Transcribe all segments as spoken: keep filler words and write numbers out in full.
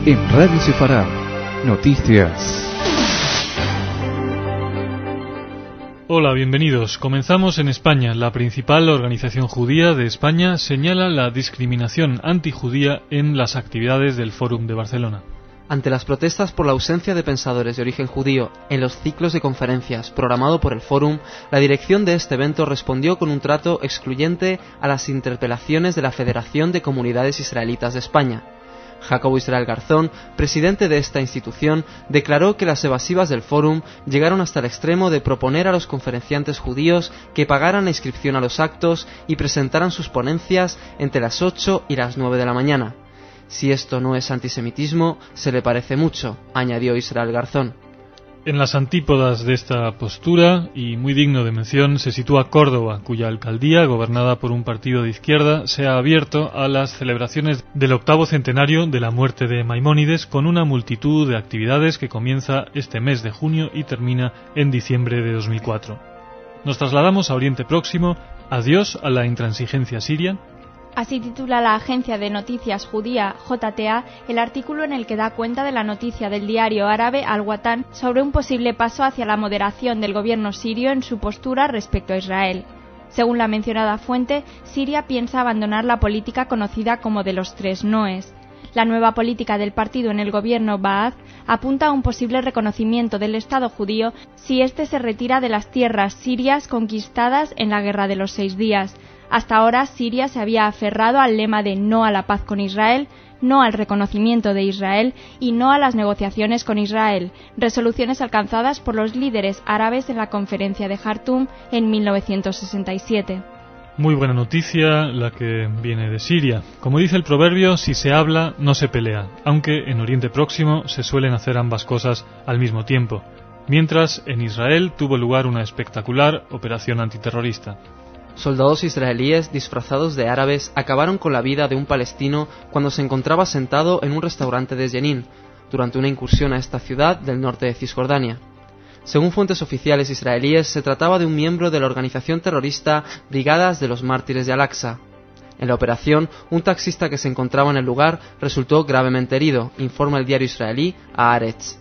En Radio Sefarad, noticias. Hola, bienvenidos. Comenzamos en España. La principal organización judía de España señala la discriminación antijudía en las actividades del Fórum de Barcelona. Ante las protestas por la ausencia de pensadores de origen judío en los ciclos de conferencias programado por el Fórum, la dirección de este evento respondió con un trato excluyente a las interpelaciones de la Federación de Comunidades Israelitas de España. Jacobo Israel Garzón, presidente de esta institución, declaró que las evasivas del Fórum llegaron hasta el extremo de proponer a los conferenciantes judíos que pagaran la inscripción a los actos y presentaran sus ponencias entre las ocho y las nueve de la mañana. Si esto no es antisemitismo, se le parece mucho, añadió Israel Garzón. En las antípodas de esta postura, y muy digno de mención, se sitúa Córdoba, cuya alcaldía, gobernada por un partido de izquierda, se ha abierto a las celebraciones del octavo centenario de la muerte de Maimónides, con una multitud de actividades que comienza este mes de junio y termina en diciembre de dos mil cuatro. Nos trasladamos a Oriente Próximo. Adiós a la intransigencia siria. Así titula la agencia de noticias judía J T A el artículo en el que da cuenta de la noticia del diario árabe Al-Watan sobre un posible paso hacia la moderación del gobierno sirio en su postura respecto a Israel. Según la mencionada fuente, Siria piensa abandonar la política conocida como de los tres noes. La nueva política del partido en el gobierno Ba'ath apunta a un posible reconocimiento del Estado judío si éste se retira de las tierras sirias conquistadas en la Guerra de los Seis Días. Hasta ahora, Siria se había aferrado al lema de no a la paz con Israel, no al reconocimiento de Israel y no a las negociaciones con Israel, resoluciones alcanzadas por los líderes árabes en la conferencia de Jartum en mil novecientos sesenta y siete. Muy buena noticia la que viene de Siria. Como dice el proverbio, si se habla, no se pelea, aunque en Oriente Próximo se suelen hacer ambas cosas al mismo tiempo, mientras en Israel tuvo lugar una espectacular operación antiterrorista. Soldados israelíes disfrazados de árabes acabaron con la vida de un palestino cuando se encontraba sentado en un restaurante de Jenin, durante una incursión a esta ciudad del norte de Cisjordania. Según fuentes oficiales israelíes, se trataba de un miembro de la organización terrorista Brigadas de los Mártires de Al-Aqsa. En la operación, un taxista que se encontraba en el lugar resultó gravemente herido, informa el diario israelí Haaretz.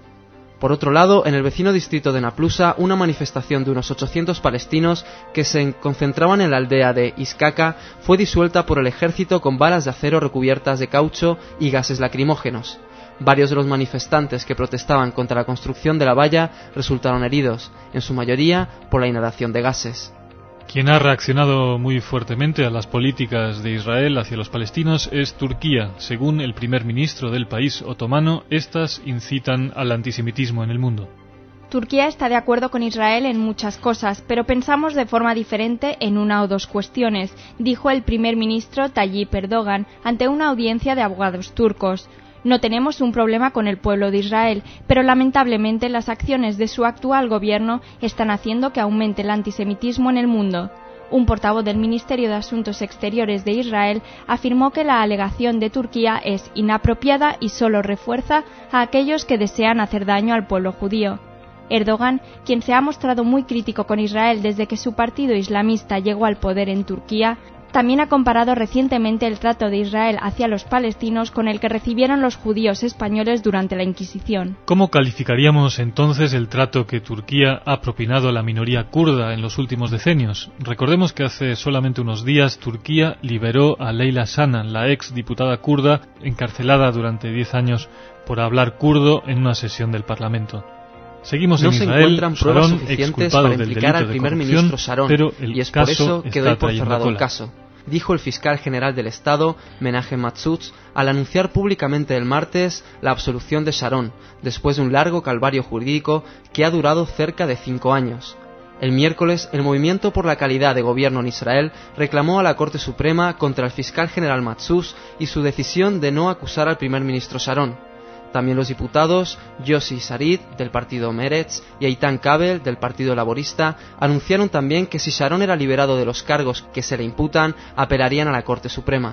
Por otro lado, en el vecino distrito de Naplusa, una manifestación de unos ochocientos palestinos que se concentraban en la aldea de Iskaka fue disuelta por el ejército con balas de acero recubiertas de caucho y gases lacrimógenos. Varios de los manifestantes que protestaban contra la construcción de la valla resultaron heridos, en su mayoría por la inhalación de gases. Quien ha reaccionado muy fuertemente a las políticas de Israel hacia los palestinos es Turquía. Según el primer ministro del país otomano, estas incitan al antisemitismo en el mundo. Turquía está de acuerdo con Israel en muchas cosas, pero pensamos de forma diferente en una o dos cuestiones, dijo el primer ministro Tayyip Erdogan ante una audiencia de abogados turcos. No tenemos un problema con el pueblo de Israel, pero lamentablemente las acciones de su actual gobierno están haciendo que aumente el antisemitismo en el mundo. Un portavoz del Ministerio de Asuntos Exteriores de Israel afirmó que la alegación de Turquía es inapropiada y solo refuerza a aquellos que desean hacer daño al pueblo judío. Erdogan, quien se ha mostrado muy crítico con Israel desde que su partido islamista llegó al poder en Turquía, también ha comparado recientemente el trato de Israel hacia los palestinos con el que recibieron los judíos españoles durante la Inquisición. ¿Cómo calificaríamos entonces el trato que Turquía ha propinado a la minoría kurda en los últimos decenios? Recordemos que hace solamente unos días Turquía liberó a Leyla Sanan, la ex diputada kurda, encarcelada durante diez años por hablar kurdo en una sesión del Parlamento. Seguimos no en se Israel. encuentran pruebas Sharon, suficientes para implicar al primer ministro Sharon, pero el y es por eso que doy por cerrado cola. el caso, dijo el fiscal general del Estado, Menachem Matzutz, al anunciar públicamente el martes la absolución de Sharon, después de un largo calvario jurídico que ha durado cerca de cinco años. El miércoles, el Movimiento por la Calidad de Gobierno en Israel reclamó a la Corte Suprema contra el fiscal general Matzutz y su decisión de no acusar al primer ministro Sharon. También los diputados Yossi Sarid, del partido Meretz, y Eitan Kabel, del partido Laborista, anunciaron también que si Sharon era liberado de los cargos que se le imputan, apelarían a la Corte Suprema.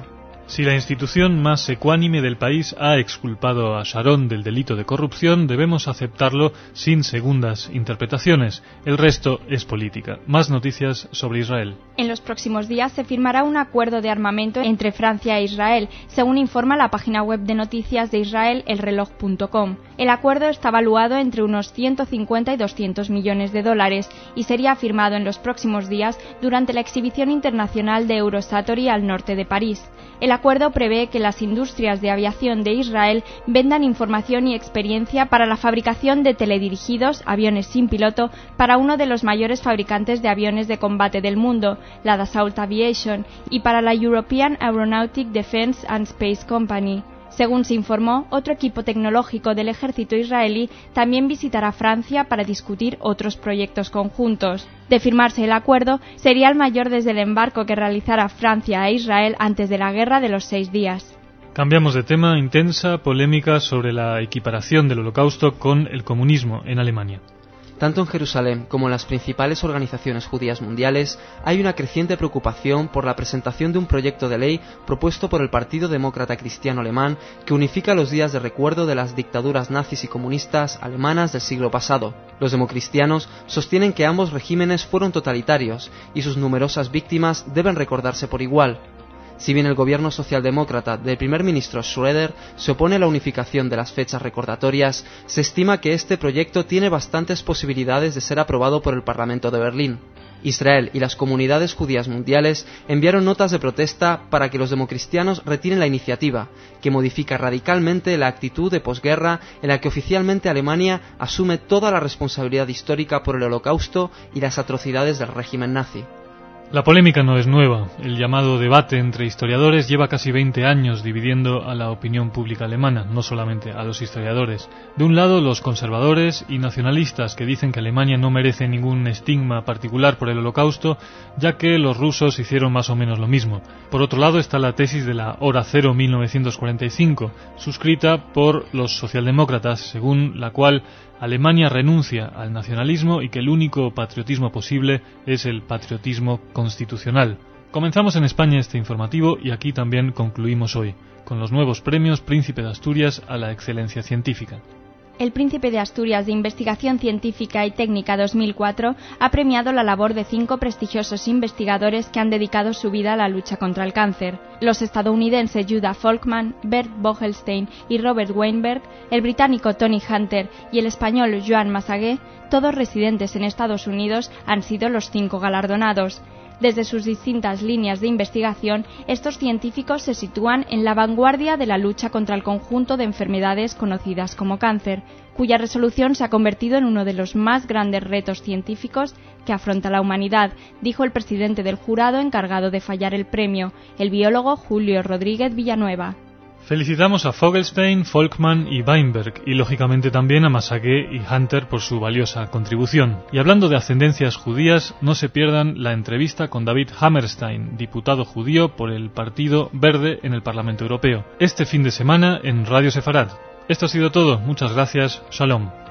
Si la institución más ecuánime del país ha exculpado a Sharon del delito de corrupción, debemos aceptarlo sin segundas interpretaciones. El resto es política. Más noticias sobre Israel. En los próximos días se firmará un acuerdo de armamento entre Francia e Israel, según informa la página web de noticias de Israel, el reloj punto com. El acuerdo está valuado entre unos ciento cincuenta y doscientos millones de dólares y sería firmado en los próximos días durante la exhibición internacional de Eurosatory al norte de París. El acuerdo prevé que las industrias de aviación de Israel vendan información y experiencia para la fabricación de teledirigidos, aviones sin piloto, para uno de los mayores fabricantes de aviones de combate del mundo, la Dassault Aviation, y para la European Aeronautic Defence and Space Company. Según se informó, otro equipo tecnológico del ejército israelí también visitará Francia para discutir otros proyectos conjuntos. De firmarse el acuerdo, sería el mayor desde el embarco que realizara Francia a Israel antes de la Guerra de los Seis Días. Cambiamos de tema. Intensa polémica sobre la equiparación del Holocausto con el comunismo en Alemania. Tanto en Jerusalén como en las principales organizaciones judías mundiales hay una creciente preocupación por la presentación de un proyecto de ley propuesto por el Partido Demócrata Cristiano Alemán que unifica los días de recuerdo de las dictaduras nazis y comunistas alemanas del siglo pasado. Los democristianos sostienen que ambos regímenes fueron totalitarios y sus numerosas víctimas deben recordarse por igual. Si bien el gobierno socialdemócrata del primer ministro Schröder se opone a la unificación de las fechas recordatorias, se estima que este proyecto tiene bastantes posibilidades de ser aprobado por el Parlamento de Berlín. Israel y las comunidades judías mundiales enviaron notas de protesta para que los democristianos retiren la iniciativa, que modifica radicalmente la actitud de posguerra en la que oficialmente Alemania asume toda la responsabilidad histórica por el Holocausto y las atrocidades del régimen nazi. La polémica no es nueva. El llamado debate entre historiadores lleva casi veinte años dividiendo a la opinión pública alemana, no solamente a los historiadores. De un lado, los conservadores y nacionalistas que dicen que Alemania no merece ningún estigma particular por el Holocausto, ya que los rusos hicieron más o menos lo mismo. Por otro lado está la tesis de la Hora Cero mil novecientos cuarenta y cinco, suscrita por los socialdemócratas, según la cual Alemania renuncia al nacionalismo y que el único patriotismo posible es el patriotismo constitucional. Comenzamos en España este informativo y aquí también concluimos hoy, con los nuevos premios Príncipe de Asturias a la excelencia científica. El Príncipe de Asturias de Investigación Científica y Técnica dos mil cuatro ha premiado la labor de cinco prestigiosos investigadores que han dedicado su vida a la lucha contra el cáncer. Los estadounidenses Judah Folkman, Bert Vogelstein y Robert Weinberg, el británico Tony Hunter y el español Joan Massagué, todos residentes en Estados Unidos, han sido los cinco galardonados. Desde sus distintas líneas de investigación, estos científicos se sitúan en la vanguardia de la lucha contra el conjunto de enfermedades conocidas como cáncer, cuya resolución se ha convertido en uno de los más grandes retos científicos que afronta la humanidad, dijo el presidente del jurado encargado de fallar el premio, el biólogo Julio Rodríguez Villanueva. Felicitamos a Vogelstein, Folkman y Weinberg y lógicamente también a Massagué y Hunter por su valiosa contribución. Y hablando de ascendencias judías, no se pierdan la entrevista con David Hammerstein, diputado judío por el Partido Verde en el Parlamento Europeo, este fin de semana en Radio Sefarad. Esto ha sido todo, muchas gracias, Shalom.